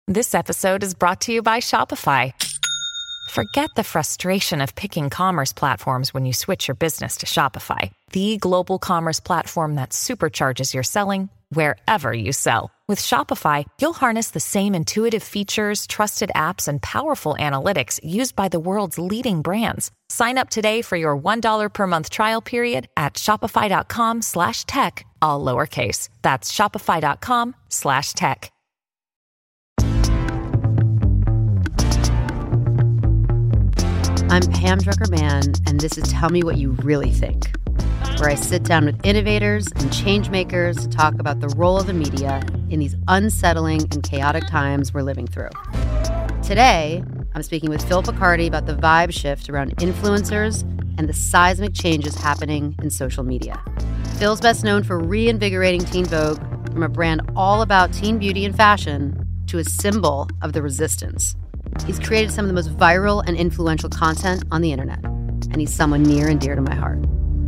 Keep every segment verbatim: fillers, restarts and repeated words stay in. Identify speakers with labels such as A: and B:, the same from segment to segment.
A: This episode is brought to you by Shopify. Forget the frustration of picking commerce platforms when you switch your business to Shopify, the global commerce platform that supercharges your selling wherever you sell. With Shopify, you'll harness the same intuitive features, trusted apps, and powerful analytics used by the world's leading brands. Sign up today for your one dollar per month trial period at shopify.com slash tech, all lowercase. That's shopify.com slash tech.
B: I'm Pam Drucker-Mann, and this is Tell Me What You Really Think, where I sit down with innovators and change makers to talk about the role of the media in these unsettling and chaotic times we're living through. Today, I'm speaking with Phil Picardi about the vibe shift around influencers and the seismic changes happening in social media. Phil's best known for reinvigorating Teen Vogue from a brand all about teen beauty and fashion to a symbol of the resistance. He's created some of the most viral and influential content on the internet, and he's someone near and dear to my heart.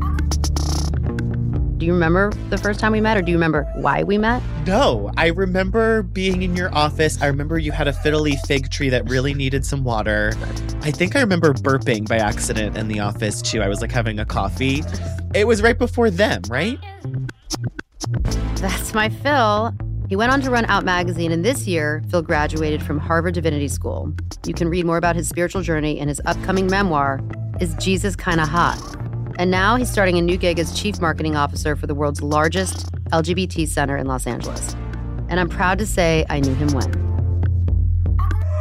B: Do you remember the first time we met, or do you remember why we met?
C: No, I remember being in your office. I remember you had a fiddly fig tree that really needed some water. I think I remember burping by accident in the office, too. I was like having a coffee. It was right before them, right?
B: That's my Phil. He went on to run Out Magazine, and this year, Phil graduated from Harvard Divinity School. You can read more about his spiritual journey in his upcoming memoir, Is Jesus Kinda Hot? And now he's starting a new gig as chief marketing officer for the world's largest L G B T center in Los Angeles. And I'm proud to say I knew him when.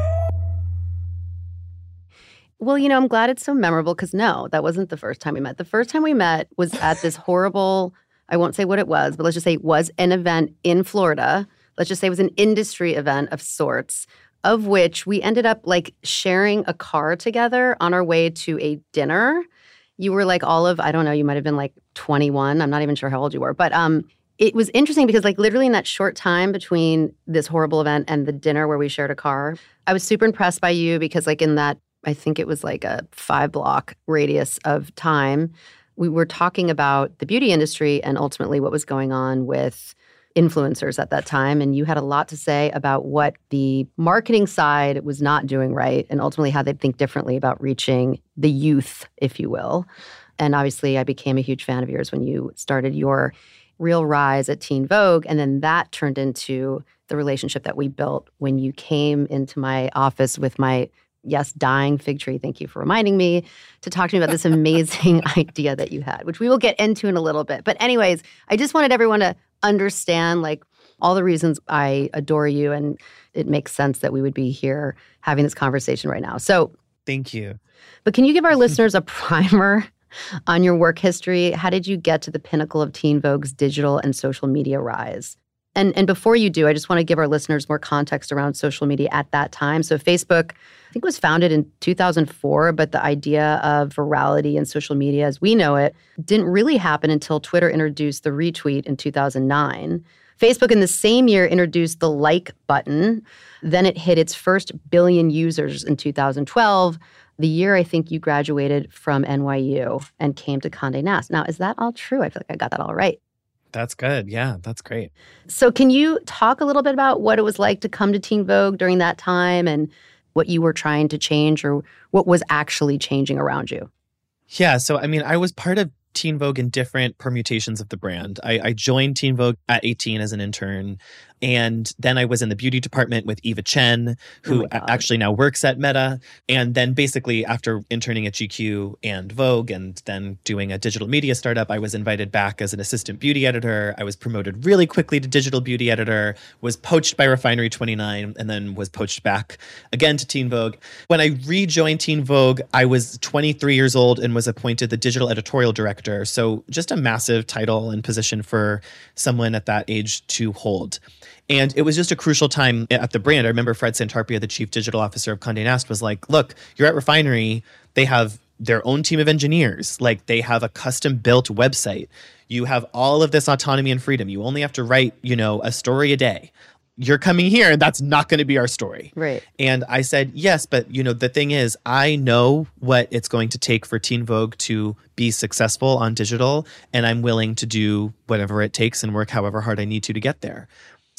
B: Well, you know, I'm glad it's so memorable because no, that wasn't the first time we met. The first time we met was at this horrible, I won't say what it was, but let's just say it was an event in Florida. Let's just say it was an industry event of sorts, of which we ended up like sharing a car together on our way to a dinner. You were like all of, I don't know, you might have been like twenty-one. I'm not even sure how old you were. But um, it was interesting because like literally in that short time between this horrible event and the dinner where we shared a car, I was super impressed by you because like in that, I think it was like a five block radius of time, we were talking about the beauty industry and ultimately what was going on with influencers at that time. And you had a lot to say about what the marketing side was not doing right and ultimately how they'd think differently about reaching the youth, if you will. And obviously, I became a huge fan of yours when you started your real rise at Teen Vogue. And then that turned into the relationship that we built when you came into my office with my yes, dying fig tree. Thank you for reminding me to talk to me about this amazing idea that you had, which we will get into in a little bit. But anyways, I just wanted everyone to understand like all the reasons I adore you. And it makes sense that we would be here having this conversation right now. So
C: thank you.
B: But can you give our listeners a primer on your work history? How did you get to the pinnacle of Teen Vogue's digital and social media rise? And and before you do, I just want to give our listeners more context around social media at that time. So Facebook, I think, was founded in two thousand four, but the idea of virality and social media as we know it didn't really happen until Twitter introduced the retweet in two thousand nine. Facebook in the same year introduced the like button. Then it hit its first billion users in two thousand twelve, the year I think you graduated from N Y U and came to Condé Nast. Now, is that all true? I feel like I got that all right.
C: That's good. Yeah, that's great.
B: So can you talk a little bit about what it was like to come to Teen Vogue during that time and what you were trying to change or what was actually changing around you?
C: Yeah, so I mean, I was part of Teen Vogue in different permutations of the brand. I, I joined Teen Vogue at eighteen as an intern. And then I was in the beauty department with Eva Chen, who
B: oh
C: actually now works at Meta. And then basically after interning at G Q and Vogue and then doing a digital media startup, I was invited back as an assistant beauty editor. I was promoted really quickly to digital beauty editor, was poached by Refinery twenty-nine, and then was poached back again to Teen Vogue. When I rejoined Teen Vogue, I was twenty-three years old and was appointed the digital editorial director. So just a massive title and position for someone at that age to hold. And it was just a crucial time at the brand. I remember Fred Santarpia, the chief digital officer of Condé Nast, was like, look, you're at Refinery. They have their own team of engineers. Like they have a custom built website. You have all of this autonomy and freedom. You only have to write, you know, a story a day. You're coming here and that's not going to be our story.
B: Right.
C: And I said, yes, but you know, the thing is, I know what it's going to take for Teen Vogue to be successful on digital, and I'm willing to do whatever it takes and work however hard I need to to get there.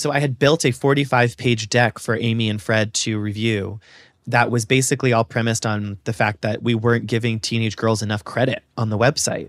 C: So I had built a forty-five page deck for Amy and Fred to review that was basically all premised on the fact that we weren't giving teenage girls enough credit on the website.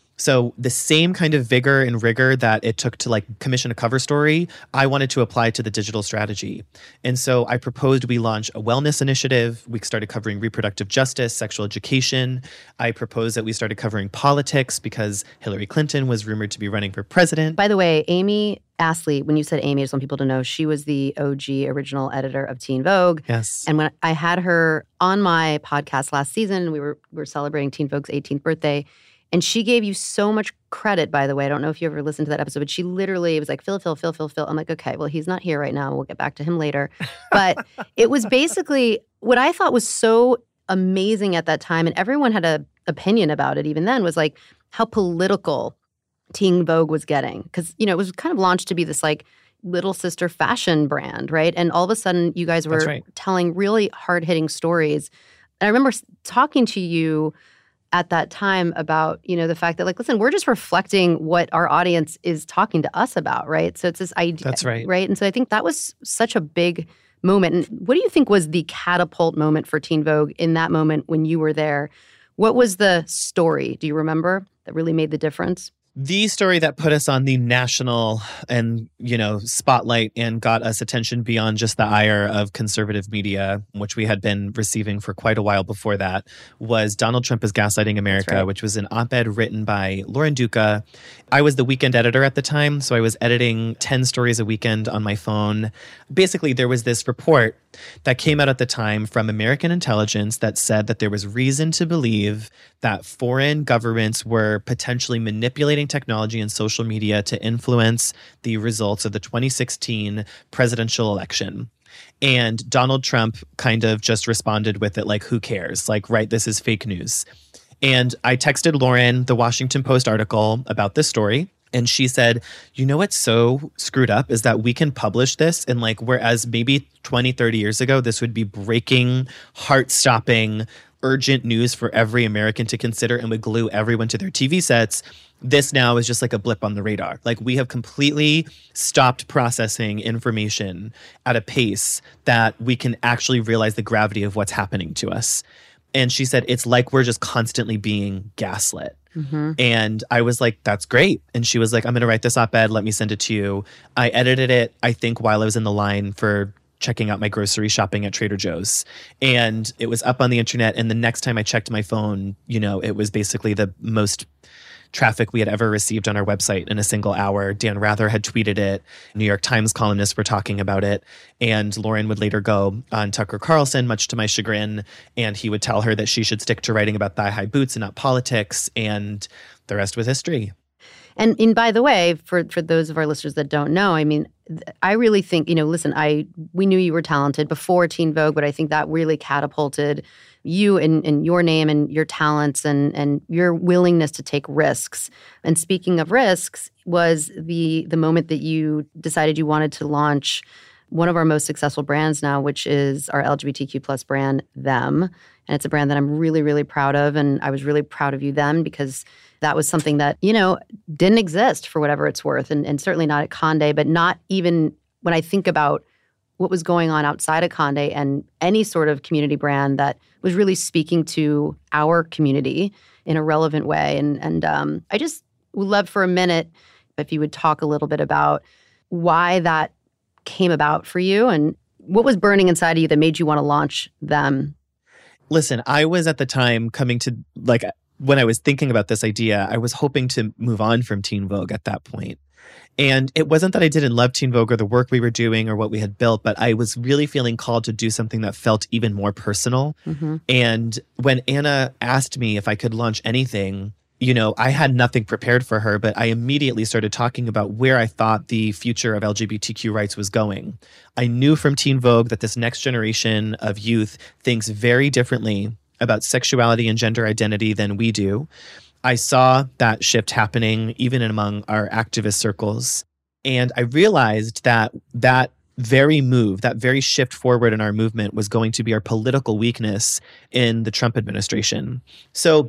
C: So the same kind of vigor and rigor that it took to like commission a cover story, I wanted to apply to the digital strategy. And so I proposed we launch a wellness initiative. We started covering reproductive justice, sexual education. I proposed that we started covering politics because Hillary Clinton was rumored to be running for president.
B: By the way, Amy Astley, when you said Amy, I just want people to know she was the O G original editor of Teen Vogue.
C: Yes.
B: And when I had her on my podcast last season, we were we were celebrating Teen Vogue's eighteenth birthday. And she gave you so much credit, by the way. I don't know if you ever listened to that episode, but she literally was like, Phil, Phil, Phil, Phil, Phil. I'm like, okay, well, he's not here right now. We'll get back to him later. But it was basically what I thought was so amazing at that time, and everyone had an opinion about it even then, was like how political Teen Vogue was getting. Because, you know, it was kind of launched to be this like little sister fashion brand, right? And all of a sudden, you guys were
C: right.
B: telling really hard-hitting stories. And I remember talking to you at that time about, you know, the fact that like, listen, we're just reflecting what our audience is talking to us about, right? So it's this idea.
C: That's right.
B: Right. And so I think that was such a big moment. And what do you think was the catapult moment for Teen Vogue in that moment when you were there? What was the story, do you remember, that really made the difference?
C: The story that put us on the national and, you know, spotlight and got us attention beyond just the ire of conservative media, which we had been receiving for quite a while before that, was Donald Trump is Gaslighting America, right. which was an op-ed written by Lauren Duca. I was the weekend editor at the time, so I was editing ten stories a weekend on my phone. Basically, there was this report that came out at the time from American intelligence that said that there was reason to believe that foreign governments were potentially manipulating technology and social media to influence the results of the twenty sixteen presidential election. And Donald Trump kind of just responded with it like, who cares? Like, right, this is fake news. And I texted Lauren the Washington Post article about this story. And she said, you know what's so screwed up is that we can publish this. And like, whereas maybe twenty, thirty years ago, this would be breaking, heart-stopping, urgent news for every American to consider and would glue everyone to their T V sets. This now is just like a blip on the radar. Like, we have completely stopped processing information at a pace that we can actually realize the gravity of what's happening to us. And she said, it's like we're just constantly being gaslit. Mm-hmm. And I was like, that's great. And she was like, I'm going to write this op-ed. Let me send it to you. I edited it, I think, while I was in the line for checking out my grocery shopping at Trader Joe's. And it was up on the internet. And the next time I checked my phone, you know, it was basically the most traffic we had ever received on our website in a single hour. Dan Rather had tweeted it. New York Times columnists were talking about it. And Lauren would later go on Tucker Carlson, much to my chagrin, and he would tell her that she should stick to writing about thigh-high boots and not politics. And the rest was history.
B: And, and by the way, for, for those of our listeners that don't know, I mean, I really think, you know, listen, I we knew you were talented before Teen Vogue, but I think that really catapulted you and, and your name and your talents and, and your willingness to take risks. And speaking of risks, was the the moment that you decided you wanted to launch one of our most successful brands now, which is our L G B T Q plus brand, Them. And it's a brand that I'm really, really proud of. And I was really proud of you then because that was something that, you know, didn't exist for whatever it's worth. And, and certainly not at Condé, but not even when I think about what was going on outside of Condé and any sort of community brand that was really speaking to our community in a relevant way. And, and um, I just would love for a minute if you would talk a little bit about why that came about for you and what was burning inside of you that made you want to launch Them.
C: Listen, I was at the time coming to, like, when I was thinking about this idea, I was hoping to move on from Teen Vogue at that point. And it wasn't that I didn't love Teen Vogue or the work we were doing or what we had built, but I was really feeling called to do something that felt even more personal. Mm-hmm. And when Anna asked me if I could launch anything, you know, I had nothing prepared for her, but I immediately started talking about where I thought the future of L G B T Q rights was going. I knew from Teen Vogue that this next generation of youth thinks very differently about sexuality and gender identity than we do. I saw that shift happening even among our activist circles. And I realized that that very move, that very shift forward in our movement was going to be our political weakness in the Trump administration. So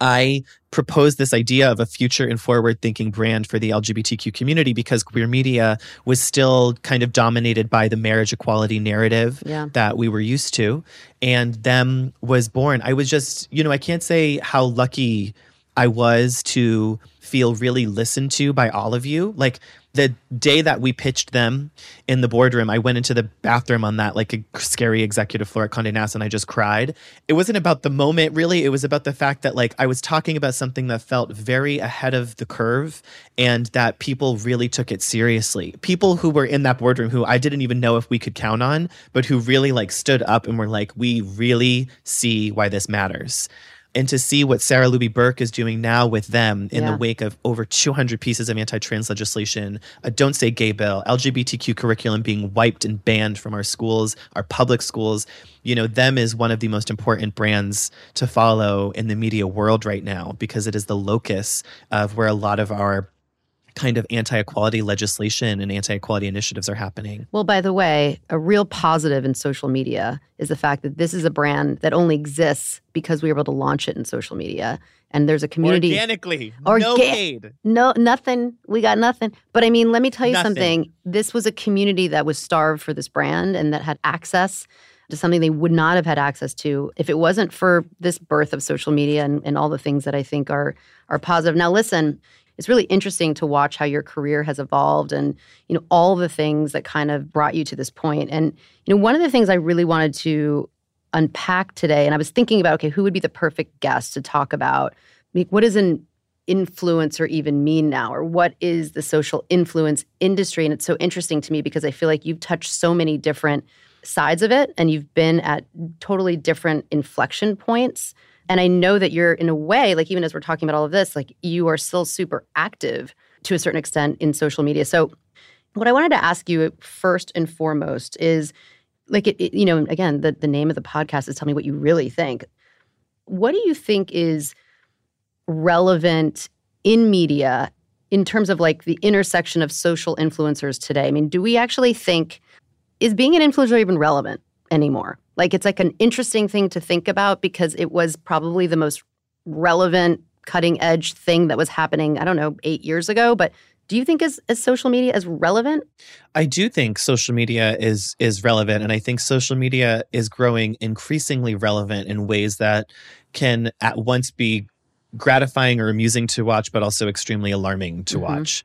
C: I proposed this idea of a future and forward-thinking brand for the L G B T Q community because queer media was still kind of dominated by the marriage equality narrative
B: yeah.
C: that we were used to. And Them was born. I was just, you know, I can't say how lucky I was to feel really listened to by all of you. Like, the day that we pitched Them in the boardroom, I went into the bathroom on that like a scary executive floor at Condé Nast and I just cried. It wasn't about the moment, really. It was about the fact that like I was talking about something that felt very ahead of the curve and that people really took it seriously. People who were in that boardroom who I didn't even know if we could count on, but who really like stood up and were like, we really see why this matters. And to see what Sarah Luby Burke is doing now with Them in yeah. the wake of over two hundred pieces of anti-trans legislation, a Don't Say Gay bill, L G B T Q curriculum being wiped and banned from our schools, our public schools. You know, Them is one of the most important brands to follow in the media world right now because it is the locus of where a lot of our kind of anti-equality legislation and anti-equality initiatives are happening.
B: Well, by the way, a real positive in social media is the fact that this is a brand that only exists because we were able to launch it in social media. And there's a community.
C: Organically.
B: Orga-
C: no paid.
B: No, nothing. We got nothing. But I mean, let me tell you
C: nothing.
B: something. This was a community that was starved for this brand and that had access to something they would not have had access to if it wasn't for this birth of social media and, and all the things that I think are are positive. Now, listen, it's really interesting to watch how your career has evolved and, you know, all the things that kind of brought you to this point. And, you know, one of the things I really wanted to unpack today, and I was thinking about, okay, who would be the perfect guest to talk about, like, what does an influencer even mean now? Or what is the social influence industry? And it's so interesting to me because I feel like you've touched so many different sides of it and you've been at totally different inflection points. And I know that you're, in a way, like even as we're talking about all of this, like you are still super active to a certain extent in social media. So what I wanted to ask you first and foremost is, like, it, it, you know, again, the, the name of the podcast is Tell Me What You Really Think. What do you think is relevant in media in terms of like the intersection of social influencers today? I mean, do we actually think, is being an influencer even relevant anymore? Like, it's like an interesting thing to think about because it was probably the most relevant, cutting edge thing that was happening, I don't know, eight years ago. But do you think is, is social media as relevant?
C: I do think social media is is relevant. And I think social media is growing increasingly relevant in ways that can at once be gratifying or amusing to watch, but also extremely alarming to mm-hmm. watch.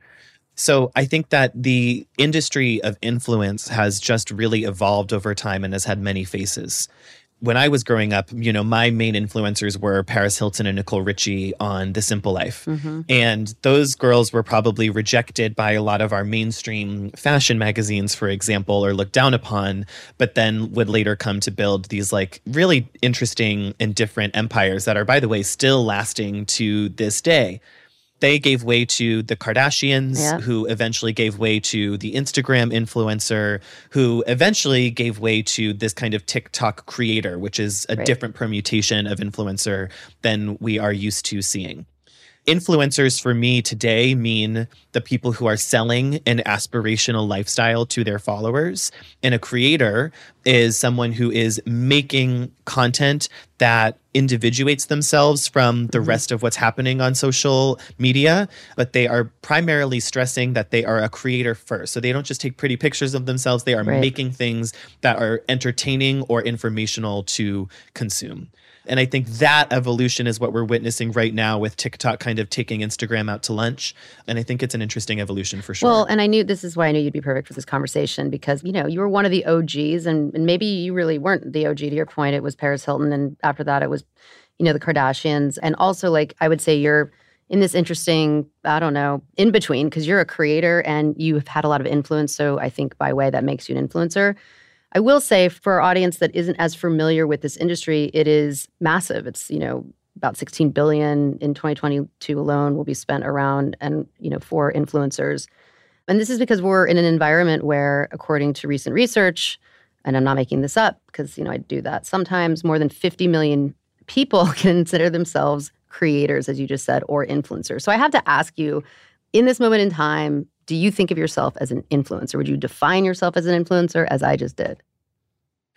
C: So I think that the industry of influence has just really evolved over time and has had many faces. When I was growing up, you know, my main influencers were Paris Hilton and Nicole Richie on The Simple Life. Mm-hmm. And those girls were probably rejected by a lot of our mainstream fashion magazines, for example, or looked down upon, but then would later come to build these like really interesting and different empires that are, by the way, still lasting to this day. They gave way to the Kardashians, yeah. who eventually gave way to the Instagram influencer, who eventually gave way to this kind of TikTok creator, which is a right. different permutation of influencer than we are used to seeing. Influencers for me today mean the people who are selling an aspirational lifestyle to their followers. And a creator is someone who is making content that individuates themselves from the rest of what's happening on social media, but they are primarily stressing that they are a creator first. So they don't just take pretty pictures of themselves, they are right. making things that are entertaining or informational to consume. And I think that evolution is what we're witnessing right now with TikTok kind of taking Instagram out to lunch. And I think it's an interesting evolution for sure.
B: Well, and I knew this is why I knew you'd be perfect for this conversation because, you know, you were one of the O Gs and, and maybe you really weren't the O G. To your point, it was Paris Hilton. And after that, it was, you know, the Kardashians. And also, like, I would say you're in this interesting, I don't know, in between because you're a creator and you've had a lot of influence. So I think by way that makes you an influencer. I will say for our audience that isn't as familiar with this industry, it is massive. It's, you know, about sixteen billion dollars in twenty twenty-two alone will be spent around and, you know, for influencers. And this is because we're in an environment where, according to recent research, and I'm not making this up because, you know, I do that sometimes, more than fifty million people consider themselves creators, as you just said, or influencers. So I have to ask you, in this moment in time, do you think of yourself as an influencer? Would you define yourself as an influencer, as I just did?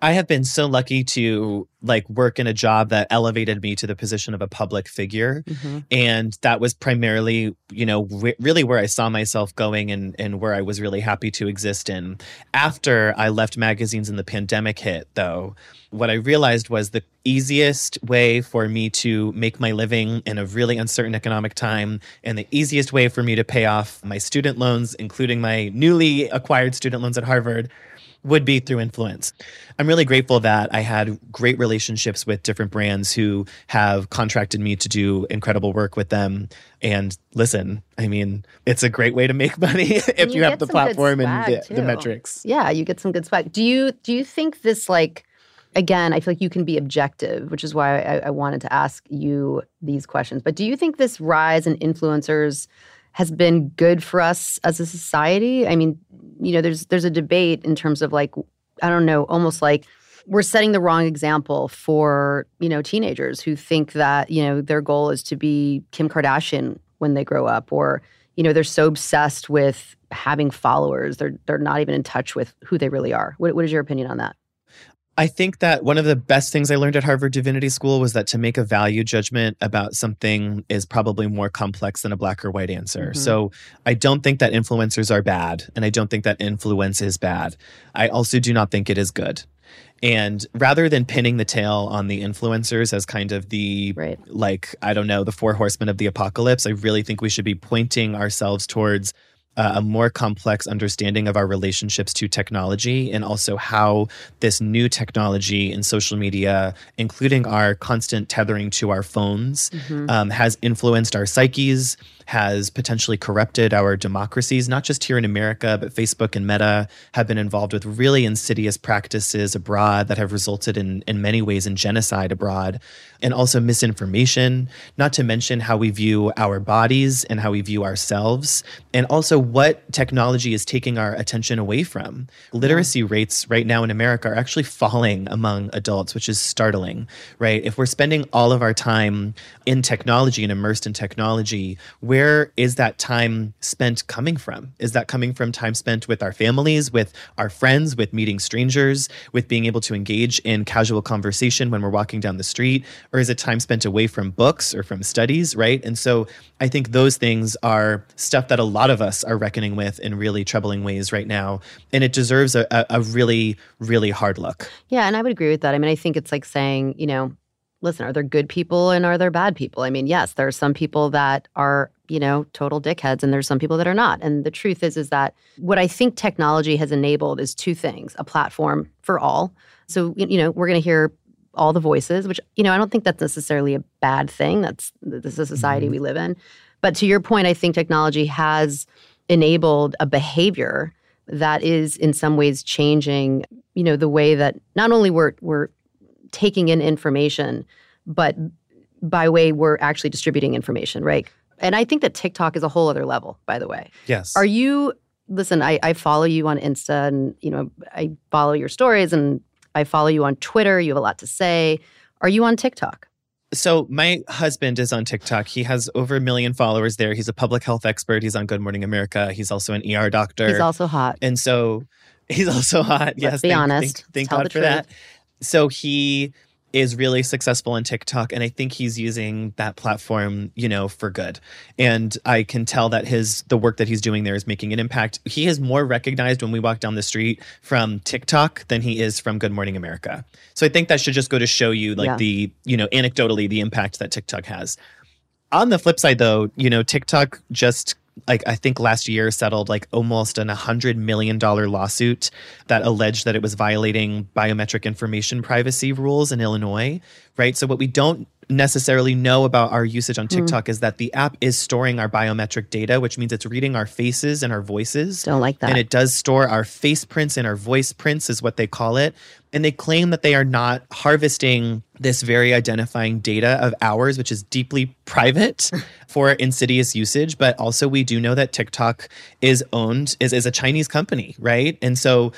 C: I have been so lucky to like work in a job that elevated me to the position of a public figure.
B: Mm-hmm.
C: And that was primarily, you know, re- really where I saw myself going and, and where I was really happy to exist in. After I left magazines and the pandemic hit, though, what I realized was the easiest way for me to make my living in a really uncertain economic time and the easiest way for me to pay off my student loans, including my newly acquired student loans at Harvard, would be through influence. I'm really grateful that I had great relationships with different brands who have contracted me to do incredible work with them. And listen, I mean, it's a great way to make money if you,
B: you
C: have the platform and the,
B: too.
C: the metrics.
B: Yeah, you get some good swag. Do you do you think this, like, again, I feel like you can be objective, which is why I, I wanted to ask you these questions. But do you think this rise in influencers has been good for us as a society? I mean, you know, there's there's a debate in terms of like, I don't know, almost like we're setting the wrong example for, you know, teenagers who think that, you know, their goal is to be Kim Kardashian when they grow up, or, you know, they're so obsessed with having followers, they're they're not even in touch with who they really are. What, what is your opinion on that?
C: I think that one of the best things I learned at Harvard Divinity School was that to make a value judgment about something is probably more complex than a black or white answer. Mm-hmm. So I don't think that influencers are bad, and I don't think that influence is bad. I also do not think it is good. And rather than pinning the tail on the influencers as kind of the,
B: right.
C: like, I don't know, the four horsemen of the apocalypse, I really think we should be pointing ourselves towards Uh, a more complex understanding of our relationships to technology, and also how this new technology in social media, including our constant tethering to our phones, mm-hmm. um, has influenced our psyches, has potentially corrupted our democracies, not just here in America, but Facebook and Meta have been involved with really insidious practices abroad that have resulted in, in many ways in genocide abroad, and also misinformation, not to mention how we view our bodies and how we view ourselves, and also what technology is taking our attention away from. Literacy yeah. rates right now in America are actually falling among adults, which is startling, right? If we're spending all of our time in technology and immersed in technology, where is that time spent coming from? Is that coming from time spent with our families, with our friends, with meeting strangers, with being able to engage in casual conversation when we're walking down the street? Or is it time spent away from books or from studies, right? And so I think those things are stuff that a lot of us are reckoning with in really troubling ways right now. And it deserves a, a really, really hard look.
B: Yeah, and I would agree with that. I mean, I think it's like saying, you know, listen, are there good people and are there bad people? I mean, yes, there are some people that are, you know, total dickheads, and there's some people that are not. And the truth is, is that what I think technology has enabled is two things: a platform for all. So, you know, we're going to hear all the voices, which, you know, I don't think that's necessarily a bad thing. That's, this is a society mm-hmm. we live in. But to your point, I think technology has enabled a behavior that is in some ways changing, you know, the way that not only we're we're taking in information, but by way we're actually distributing information, right? And I think that TikTok is a whole other level, by the way.
C: Yes.
B: Are you, listen, I, I follow you on Insta, and, you know, I follow your stories, and I follow you on Twitter. You have a lot to say. Are you on TikTok?
C: So my husband is on TikTok. He has over a million followers there. He's a public health expert. He's on Good Morning America. He's also an E R doctor.
B: He's also hot.
C: And so he's also hot.
B: Let's
C: yes,
B: be
C: thank,
B: honest.
C: Thank, thank
B: Tell
C: God
B: the
C: for
B: truth.
C: that. So he is really successful on TikTok, and I think he's using that platform, you know, for good. And I can tell that his the work that he's doing there is making an impact. He is more recognized when we walk down the street from TikTok than he is from Good Morning America. So I think that should just go to show you, like,
B: yeah.
C: the, you know, anecdotally, the impact that TikTok has. On the flip side, though, you know, TikTok just, like, I think last year settled like almost an one hundred million dollars lawsuit that alleged that it was violating biometric information privacy rules in Illinois, right? So what we don't necessarily know about our usage on TikTok mm. is that the app is storing our biometric data, which means it's reading our faces and our voices.
B: Don't like that.
C: And it does store our face prints and our voice prints is what they call it. And they claim that they are not harvesting this very identifying data of ours, which is deeply private for insidious usage. But also we do know that TikTok is owned, is, is a Chinese company, right? And so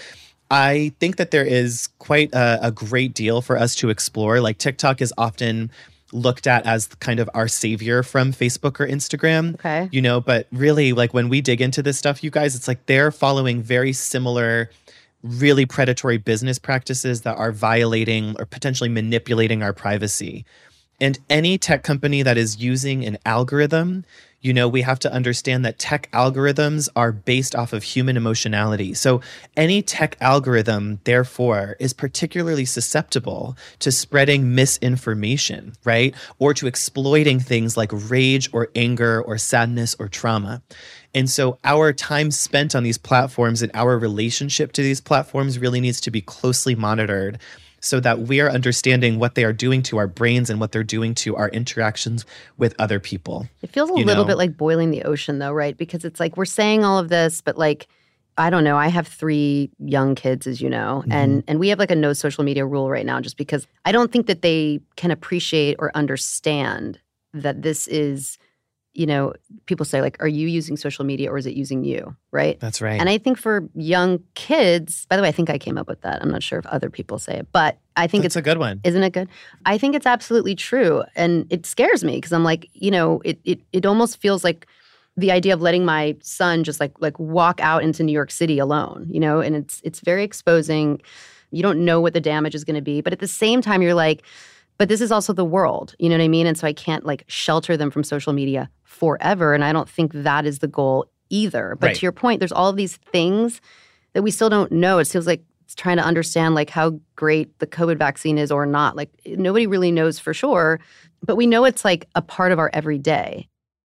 C: I think that there is quite a, a great deal for us to explore. Like, TikTok is often looked at as kind of our savior from Facebook or Instagram,
B: okay.
C: you know, but really, like, when we dig into this stuff, you guys, it's like they're following very similar really predatory business practices that are violating or potentially manipulating our privacy. And any tech company that is using an algorithm, you know, we have to understand that tech algorithms are based off of human emotionality. So any tech algorithm, therefore, is particularly susceptible to spreading misinformation, right? Or to exploiting things like rage or anger or sadness or trauma. And so our time spent on these platforms and our relationship to these platforms really needs to be closely monitored so that we are understanding what they are doing to our brains and what they're doing to our interactions with other people.
B: It feels a little know? bit like boiling the ocean, though, right? Because it's like we're saying all of this, but like, I don't know. I have three young kids, as you know, mm-hmm. and and we have like a no social media rule right now just because I don't think that they can appreciate or understand that this is, you know, people say like, are you using social media or is it using you, right?
C: That's right.
B: And I think for young kids, by the way, I think I came up with that. I'm not sure if other people say it, but I think
C: That's
B: it's
C: a good one.
B: Isn't it good? I think it's absolutely true. And it scares me because I'm like, you know, it it it almost feels like the idea of letting my son just like like walk out into New York City alone, you know, and it's it's very exposing. You don't know what the damage is going to be. But at the same time, you're like, but this is also the world, you know what I mean? And so I can't like shelter them from social media forever. And I don't think that is the goal either. But
C: right.
B: to your point, there's all of these things that we still don't know. It feels like it's trying to understand like how great the COVID vaccine is or not. Like nobody really knows for sure, but we know it's like a part of our everyday.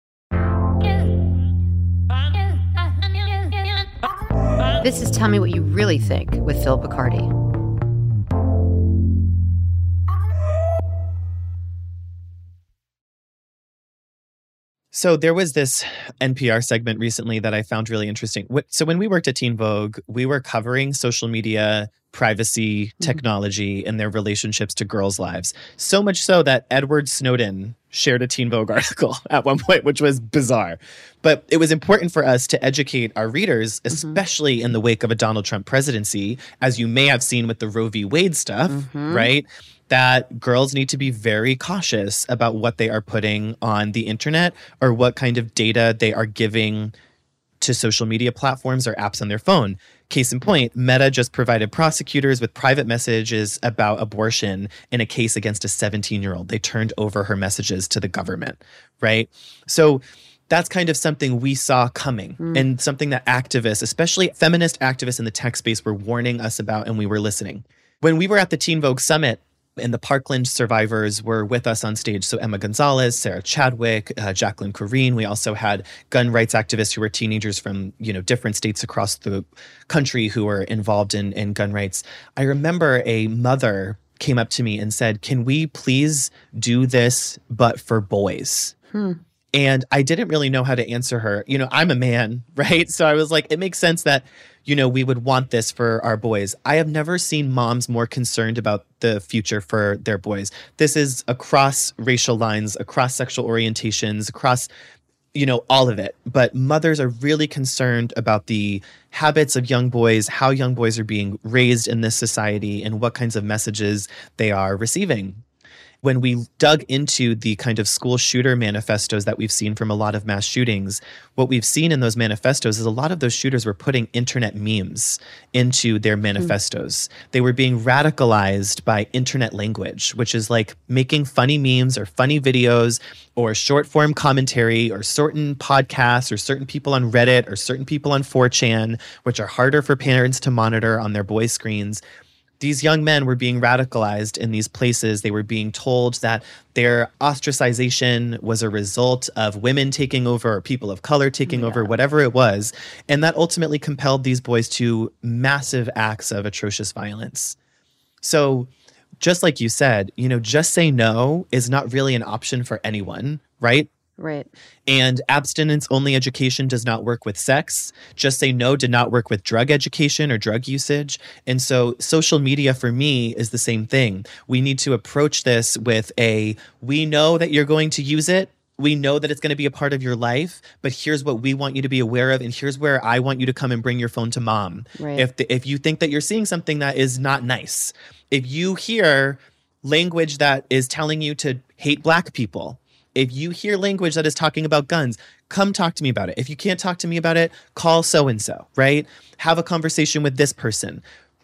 B: This is Tell Me What You Really Think with Phil Picardi.
C: So there was this N P R segment recently that I found really interesting. So when we worked at Teen Vogue, we were covering social media, privacy, technology, mm-hmm. and their relationships to girls' lives. So much so that Edward Snowden shared a Teen Vogue article at one point, which was bizarre. But it was important for us to educate our readers, especially mm-hmm. in the wake of a Donald Trump presidency, as you may have seen with the Roe v. Wade stuff, mm-hmm. right? That girls need to be very cautious about what they are putting on the internet or what kind of data they are giving to social media platforms or apps on their phone. Case in point, Meta just provided prosecutors with private messages about abortion in a case against a seventeen-year-old. They turned over her messages to the government, right? So that's kind of something we saw coming mm. and something that activists, especially feminist activists in the tech space, were warning us about, and we were listening. When we were at the Teen Vogue Summit, and the Parkland survivors were with us on stage. So Emma Gonzalez, Sarah Chadwick, uh, Jacqueline Corrine. We also had gun rights activists who were teenagers from, you know, different states across the country who were involved in, in gun rights. I remember a mother came up to me and said, can we please do this, but for boys? Hmm. And I didn't really know how to answer her. You know, I'm a man, right? So I was like, it makes sense that, you know, we would want this for our boys. I have never seen moms more concerned about the future for their boys. This is across racial lines, across sexual orientations, across, you know, all of it. But mothers are really concerned about the habits of young boys, how young boys are being raised in this society, and what kinds of messages they are receiving. When we dug into the kind of school shooter manifestos that we've seen from a lot of mass shootings, what we've seen in those manifestos is a lot of those shooters were putting internet memes into their manifestos. Mm. They were being radicalized by internet language, which is like making funny memes or funny videos or short form commentary or certain podcasts or certain people on Reddit or certain people on four chan, which are harder for parents to monitor on their boys' screens. These young men were being radicalized in these places. They were being told that their ostracization was a result of women taking over or people of color taking yeah. over, whatever it was. And that ultimately compelled these boys to massive acts of atrocious violence. So just like you said, you know, just say no is not really an option for anyone, right?
B: Right.
C: And abstinence-only education does not work with sex. Just say no did not work with drug education or drug usage. And so social media for me is the same thing. We need to approach this with a, we know that you're going to use it. We know that it's going to be a part of your life, but here's what we want you to be aware of. And here's where I want you to come and bring your phone to mom.
B: Right.
C: If the, if you think that you're seeing something that is not nice, if you hear language that is telling you to hate Black people, if you hear language that is talking about guns, come talk to me about it. If you can't talk to me about it, call so-and-so, right? Have a conversation with this person.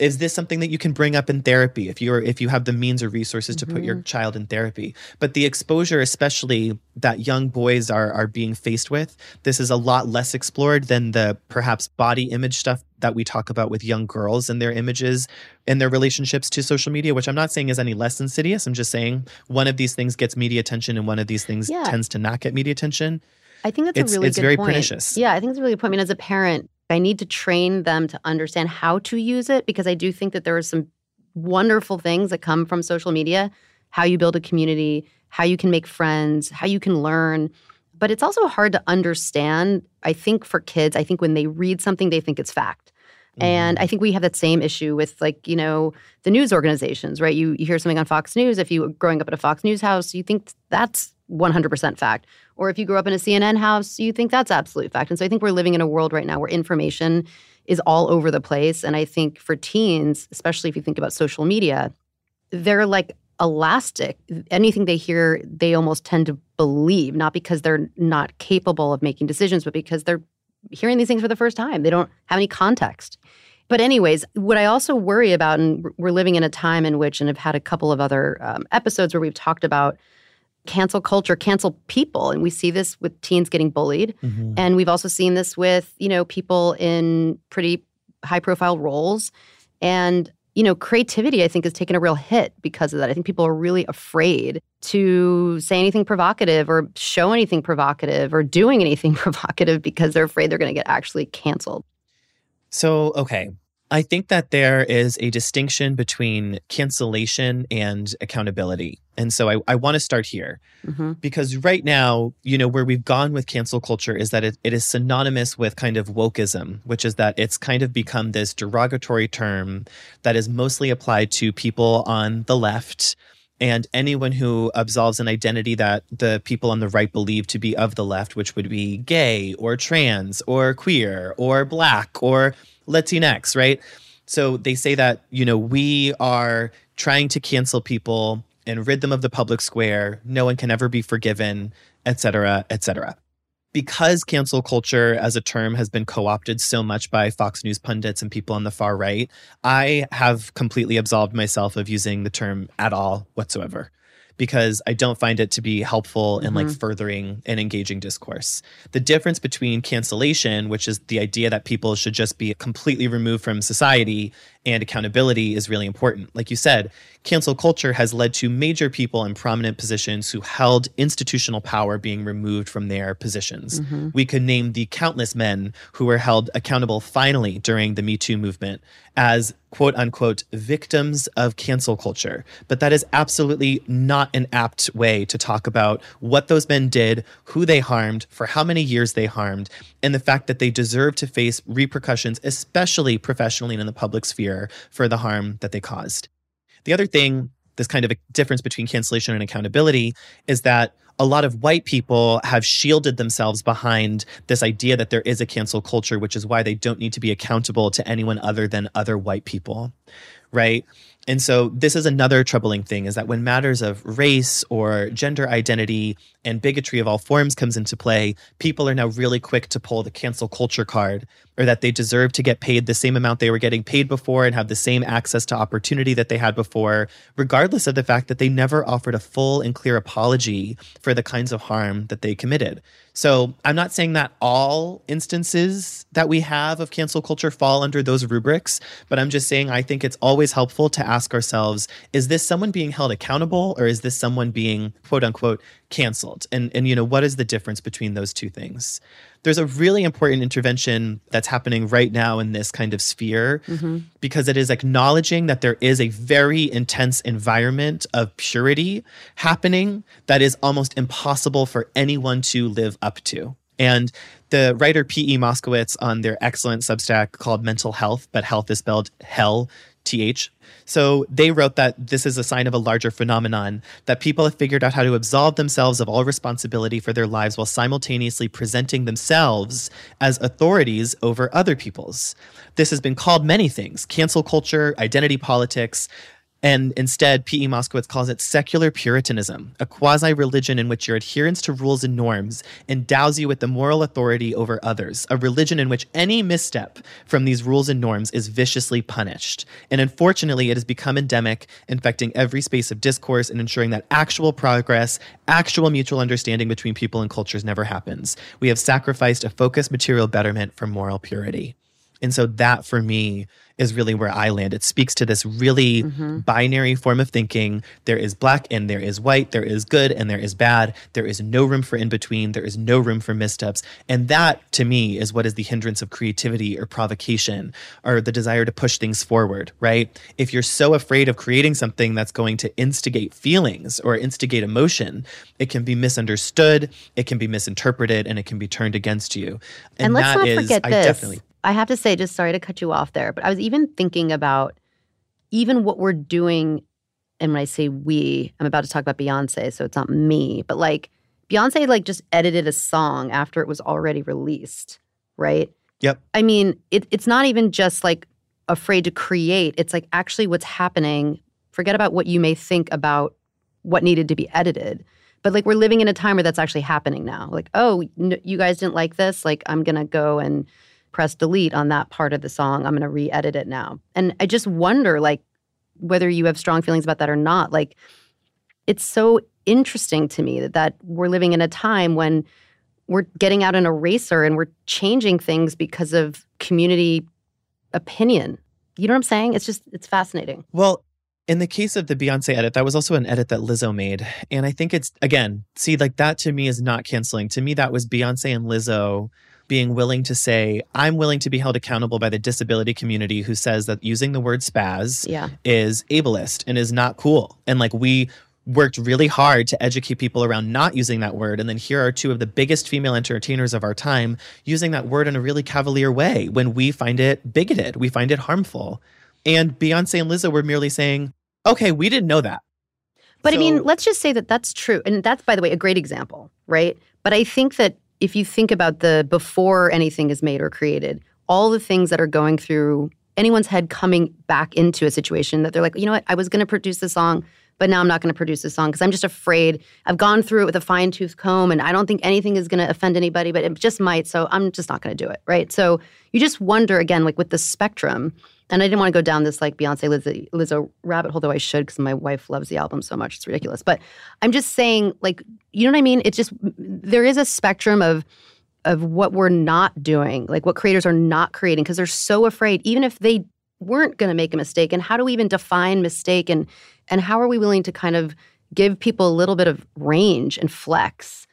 C: Is this something that you can bring up in therapy if you're if you have the means or resources to mm-hmm. put your child in therapy? But the exposure, especially that young boys are are being faced with, this is a lot less explored than the perhaps body image stuff that we talk about with young girls and their images and their relationships to social media, which I'm not saying is any less insidious. I'm just saying one of these things gets media attention and one of these things yeah. tends to not get media attention.
B: I think that's
C: it's,
B: a really
C: it's
B: good
C: very
B: point.
C: pernicious.
B: Yeah, I think it's a really good point. I mean, as a parent, I need to train them to understand how to use it because I do think that there are some wonderful things that come from social media, how you build a community, how you can make friends, how you can learn. But it's also hard to understand, I think, for kids. I think when they read something, they think it's fact. Mm-hmm. And I think we have that same issue with, like, you know, the news organizations, right? You, you hear something on Fox News. If you were growing up at a Fox News house, you think that's one hundred percent fact. Or if you grew up in a C N N house, you think that's absolute fact. And so I think we're living in a world right now where information is all over the place. And I think for teens, especially if you think about social media, they're like elastic. Anything they hear, they almost tend to believe, not because they're not capable of making decisions, but because they're hearing these things for the first time. They don't have any context. But anyways, what I also worry about, and we're living in a time in which, and I've had a couple of other um, episodes where we've talked about cancel culture, cancel people. And we see this with teens getting bullied. Mm-hmm. And we've also seen this with, you know, people in pretty high-profile roles. And, you know, creativity, I think, has taken a real hit because of that. I think people are really afraid to say anything provocative or show anything provocative or doing anything provocative because they're afraid they're going to get actually canceled.
C: So, okay. I think that there is a distinction between cancellation and accountability. And so I, I want to start here mm-hmm. because right now, you know, where we've gone with cancel culture is that it, it is synonymous with kind of wokeism, which is that it's kind of become this derogatory term that is mostly applied to people on the left and anyone who absolves an identity that the people on the right believe to be of the left, which would be gay or trans or queer or black or Latinx, right? So they say that, you know, we are trying to cancel people and rid them of the public square. No one can ever be forgiven, et cetera, et cetera. Because cancel culture as a term has been co-opted so much by Fox News pundits and people on the far right, I have completely absolved myself of using the term at all whatsoever, because I don't find it to be helpful in mm-hmm. like furthering an engaging discourse. The difference between cancellation, which is the idea that people should just be completely removed from society, and accountability is really important. Like you said, cancel culture has led to major people in prominent positions who held institutional power being removed from their positions. Mm-hmm. We could name the countless men who were held accountable finally during the Me Too movement as quote unquote victims of cancel culture. But that is absolutely not an apt way to talk about what those men did, who they harmed, for how many years they harmed, and the fact that they deserve to face repercussions, especially professionally and in the public sphere, for the harm that they caused. The other thing, this kind of a difference between cancellation and accountability, is that a lot of white people have shielded themselves behind this idea that there is a cancel culture, which is why they don't need to be accountable to anyone other than other white people, right? And so this is another troubling thing, is that when matters of race or gender identity and bigotry of all forms comes into play, people are now really quick to pull the cancel culture card, or that they deserve to get paid the same amount they were getting paid before and have the same access to opportunity that they had before, regardless of the fact that they never offered a full and clear apology for the kinds of harm that they committed. So I'm not saying that all instances that we have of cancel culture fall under those rubrics, but I'm just saying I think it's always helpful to ask ourselves, is this someone being held accountable, or is this someone being quote unquote canceled? And, and you know, what is the difference between those two things? There's a really important intervention that's happening right now in this kind of sphere, mm-hmm. because it is acknowledging that there is a very intense environment of purity happening that is almost impossible for anyone to live up to. And the writer P E Moskowitz, on their excellent Substack called Mental Health, but health is spelled hell, T H. So they wrote that this is a sign of a larger phenomenon, that people have figured out how to absolve themselves of all responsibility for their lives while simultaneously presenting themselves as authorities over other people's. This has been called many things: cancel culture, identity politics. And instead, P E. Moskowitz calls it secular Puritanism, a quasi-religion in which your adherence to rules and norms endows you with the moral authority over others, a religion in which any misstep from these rules and norms is viciously punished. And unfortunately, it has become endemic, infecting every space of discourse and ensuring that actual progress, actual mutual understanding between people and cultures never happens. We have sacrificed a focused material betterment for moral purity. And so that, for me, is really where I land. It speaks to this really mm-hmm. binary form of thinking. There is black and there is white. There is good and there is bad. There is no room for in between. There is no room for missteps. And that, to me, is what is the hindrance of creativity or provocation or the desire to push things forward, right? If you're so afraid of creating something that's going to instigate feelings or instigate emotion, it can be misunderstood, it can be misinterpreted, and it can be turned against you. And,
B: and let's
C: that
B: not
C: is,
B: forget
C: I
B: this.
C: definitely
B: I have to say, just sorry to cut you off there, but I was even thinking about even what we're doing. And when I say we, I'm about to talk about Beyonce, so it's not me, but like Beyonce like just edited a song after it was already released, right?
C: Yep.
B: I mean, it, it's not even just like afraid to create. It's like actually what's happening. Forget about what you may think about what needed to be edited. But like we're living in a time where that's actually happening now. Like, oh, n- you guys didn't like this? Like I'm going to go and press delete on that part of the song. I'm going to re-edit it now. And I just wonder, like, whether you have strong feelings about that or not. Like, it's so interesting to me that, that we're living in a time when we're getting out an eraser and we're changing things because of community opinion. You know what I'm saying? It's just, it's fascinating.
C: Well, in the case of the Beyonce edit, that was also an edit that Lizzo made. And I think it's, again, see, like that to me is not canceling. To me, that was Beyonce and Lizzo being willing to say, I'm willing to be held accountable by the disability community who says that using the word spaz
B: yeah.
C: is ableist and is not cool. And like we worked really hard to educate people around not using that word. And then here are two of the biggest female entertainers of our time using that word in a really cavalier way when we find it bigoted, we find it harmful. And Beyonce and Lizzo were merely saying, okay, we didn't know that.
B: But
C: so,
B: I mean, let's just say that that's true. And that's, by the way, a great example, right? But I think that if you think about the before anything is made or created, all the things that are going through anyone's head coming back into a situation that they're like, you know what, I was going to produce this song, but now I'm not going to produce this song because I'm just afraid. I've gone through it with a fine-tooth comb and I don't think anything is going to offend anybody, but it just might, so I'm just not going to do it, right? So you just wonder, again, like with the spectrum, and I didn't want to go down this like Beyonce, Lizzo, Lizzo rabbit hole, though I should because my wife loves the album so much. It's ridiculous. But I'm just saying, like, you know what I mean? It's just, there is a spectrum of of what we're not doing, like what creators are not creating because they're so afraid, even if they weren't going to make a mistake. And how do we even define mistake? And and how are we willing to kind of give people a little bit of range and flex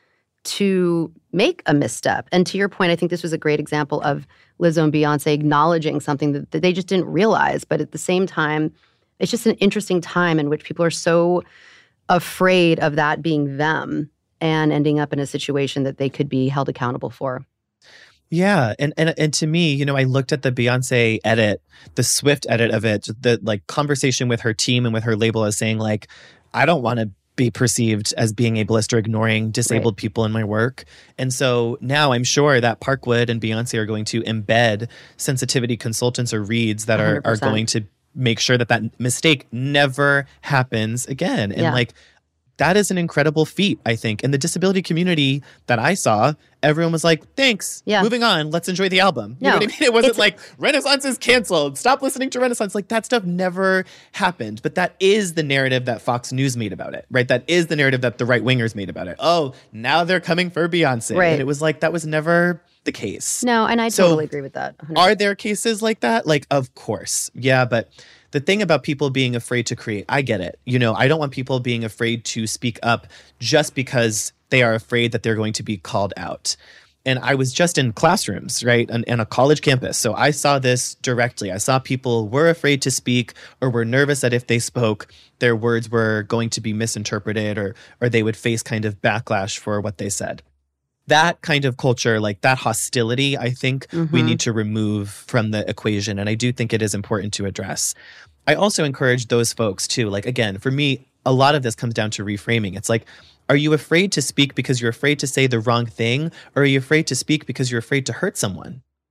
B: to make a misstep? And to your point, I think this was a great example of Lizzo and Beyonce acknowledging something that, that they just didn't realize. But at the same time, it's just an interesting time in which people are so afraid of that being them and ending up in a situation that they could be held accountable for.
C: Yeah. And, and and to me, you know, I looked at the Beyonce edit, the Swift edit of it, the like conversation with her team and with her label as saying like, I don't want to be perceived as being ableist or ignoring disabled right. people in my work. And so now I'm sure that Parkwood and Beyonce are going to embed sensitivity consultants or reads that are, are going to make sure that that mistake never happens again. And yeah. like, that is an incredible feat, I think. In the disability community that I saw, everyone was like, thanks, yeah. moving on, let's enjoy the album. You
B: no,
C: know what I mean? It wasn't like, Renaissance is canceled, stop listening to Renaissance. Like, that stuff never happened. But that is the narrative that Fox News made about it, right? That is the narrative that the right-wingers made about it. Oh, now they're coming for Beyonce.
B: Right.
C: And it was like, that was never the case.
B: No, and I
C: so,
B: totally agree with that. one hundred percent.
C: Are there cases like that? Like, of course. Yeah, but the thing about people being afraid to create, I get it. You know, I don't want people being afraid to speak up just because they are afraid that they're going to be called out. And I was just in classrooms, right, on, on a college campus. So I saw this directly. I saw people were afraid to speak or were nervous that if they spoke, their words were going to be misinterpreted or or they would face kind of backlash for what they said. That kind of culture, like that hostility, I think mm-hmm. we need to remove from the equation. And I do think it is important to address. I also encourage those folks too. Like, again, for me, a lot of this comes down to reframing. It's like, are you afraid to speak because you're afraid to say the wrong thing? Or are you afraid to speak because you're afraid to hurt someone?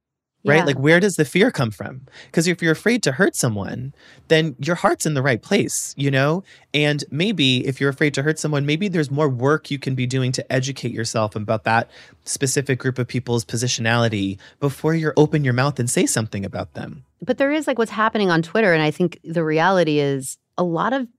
C: right?
B: Yeah.
C: Like, where does the fear come from? Because if you're afraid to hurt someone, then your heart's in the right place, you know? And maybe if you're afraid to hurt someone, maybe there's more work you can be doing to educate yourself about that specific group of people's positionality before you open your mouth and say something about them.
B: But there is like what's happening on Twitter. And I think the reality is a lot of,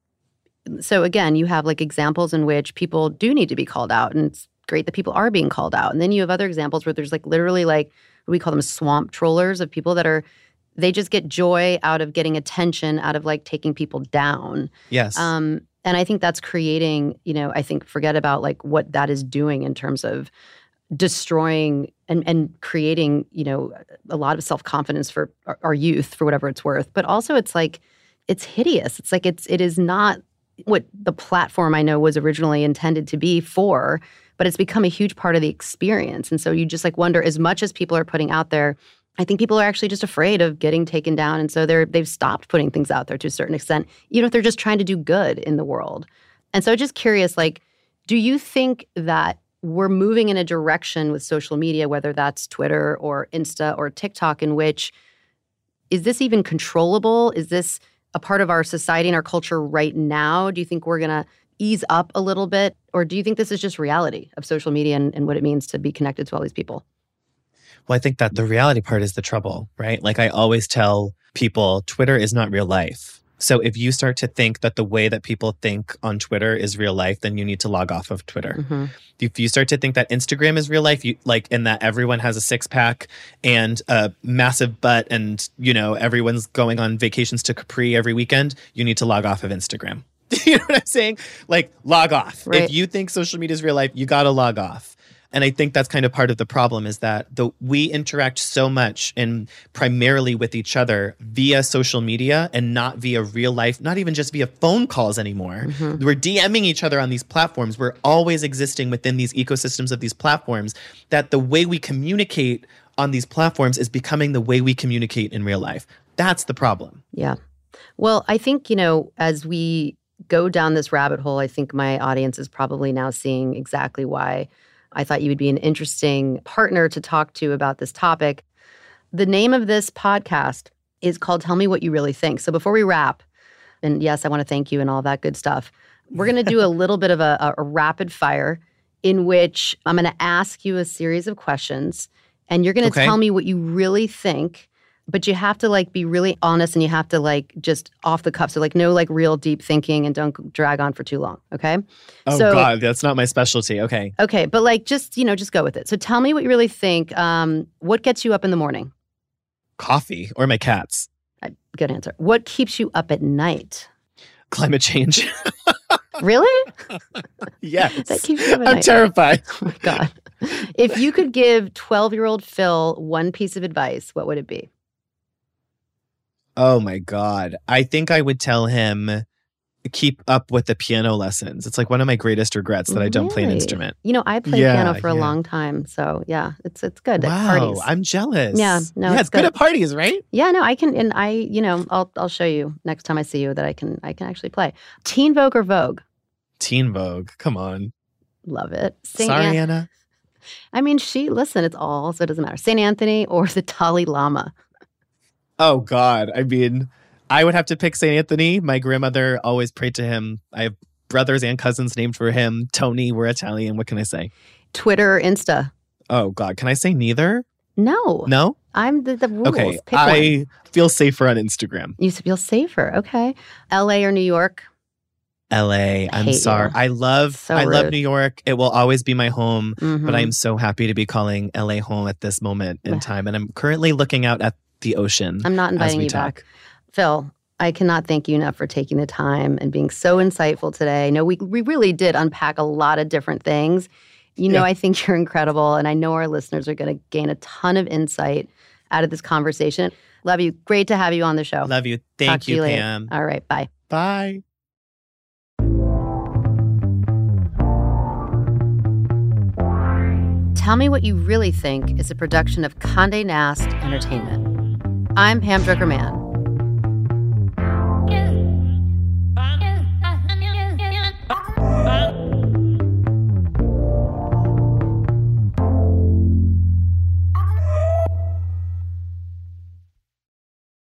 B: so again, you have like examples in which people do need to be called out. And it's great that people are being called out. And then you have other examples where there's like literally like, we call them swamp trollers, of people that are, they just get joy out of getting attention, out of like taking people down.
C: Yes.
B: Um, and I think that's creating, you know, I think forget about like what that is doing in terms of destroying and, and creating, you know, a lot of self-confidence for our, our youth, for whatever it's worth. But also it's like, it's hideous. It's like, it's, it is not what the platform I know was originally intended to be for, but it's become a huge part of the experience. And so you just like wonder, as much as people are putting out there, I think people are actually just afraid of getting taken down. And so they're, they've stopped putting things out there to a certain extent, even if they're just trying to do good in the world. And so just curious, like, do you think that we're moving in a direction with social media, whether that's Twitter or Insta or TikTok, in which, is this even controllable? Is this a part of our society and our culture right now? Do you think we're going to ease up a little bit? Or do you think this is just reality of social media and, and what it means to be connected to all these people?
C: Well, I think that the reality part is the trouble, right? Like I always tell people, Twitter is not real life. So if you start to think that the way that people think on Twitter is real life, then you need to log off of Twitter. Mm-hmm. If you start to think that Instagram is real life, you like, and that everyone has a six pack and a massive butt and, you know, everyone's going on vacations to Capri every weekend, you need to log off of Instagram. You know what I'm saying? Like, log off.
B: Right.
C: If you think social media is real life, you got to log off. And I think that's kind of part of the problem, is that the, we interact so much and primarily with each other via social media and not via real life, not even just via phone calls anymore. Mm-hmm. We're DMing each other on these platforms. We're always existing within these ecosystems of these platforms, that the way we communicate on these platforms is becoming the way we communicate in real life. That's the problem.
B: Yeah. Well, I think, you know, as we go down this rabbit hole, I think my audience is probably now seeing exactly why I thought you would be an interesting partner to talk to about this topic. The name of this podcast is called Tell Me What You Really Think. So before we wrap, and yes, I want to thank you and all that good stuff, we're going to do a little bit of a, a rapid fire in which I'm going to ask you a series of questions, and you're going to
C: okay.
B: tell me what you really think. But you have to like be really honest, and you have to like just off the cuff. So like no like real deep thinking, and don't drag on for too long. Okay.
C: Oh
B: so,
C: God, that's not my specialty. Okay.
B: Okay. But like just, you know, just go with it. So tell me what you really think. Um, what gets you up in the morning?
C: Coffee or my cats.
B: Good answer. What keeps you up at night?
C: Climate change.
B: Really?
C: Yes.
B: That keeps you up at
C: I'm
B: night.
C: terrified.
B: Oh my God. If you could give twelve-year-old Phil one piece of advice, what would it be?
C: Oh my God. I think I would tell him, keep up with the piano lessons. It's like one of my greatest regrets that I don't play an
B: Really?
C: instrument.
B: You know, I played
C: Yeah,
B: piano for a
C: yeah.
B: long time. So yeah, it's it's good at
C: Wow,
B: parties.
C: I'm jealous.
B: Yeah, no,
C: yeah,
B: it's
C: it's good
B: good.
C: at parties, right?
B: Yeah, no, I can, and I, you know, I'll I'll show you next time I see you that I can I can actually play. Teen Vogue or Vogue?
C: Teen Vogue. Come on.
B: Love it. Saint
C: Sorry,
B: An-
C: Anna.
B: I mean, she, listen, it's all, so it doesn't matter. Saint Anthony or the Dalai Lama?
C: Oh God. I mean, I would have to pick Saint Anthony. My grandmother always prayed to him. I have brothers and cousins named for him. Tony, we're Italian. What can I say?
B: Twitter or Insta?
C: Oh God. Can I say neither?
B: No.
C: No?
B: I'm the, the rules.
C: Okay.
B: Pick
C: I
B: one.
C: feel safer on Instagram.
B: You feel safer. Okay. L A or New York?
C: L A. I'm
B: hate
C: sorry.
B: you.
C: I love
B: So
C: I love
B: rude.
C: New York. It will always be my home,
B: Mhm.
C: but I'm so happy to be calling L A home at this moment in time. And I'm currently looking out at the ocean.
B: I'm not
C: as
B: inviting
C: we
B: you
C: talk.
B: back. Phil, I cannot thank you enough for taking the time and being so insightful today. I know we we really did unpack a lot of different things. You know,
C: Yeah.
B: I think you're incredible, and I know our listeners are going to gain a ton of insight out of this conversation. Love you. Great to have you on the show.
C: Love you.
B: Talk
C: Thank
B: to
C: you,
B: you later.
C: Pam.
B: All right. Bye.
C: Bye.
B: Tell Me What You Really Think is a production of Condé Nast Entertainment. I'm Pam Drucker-Mann.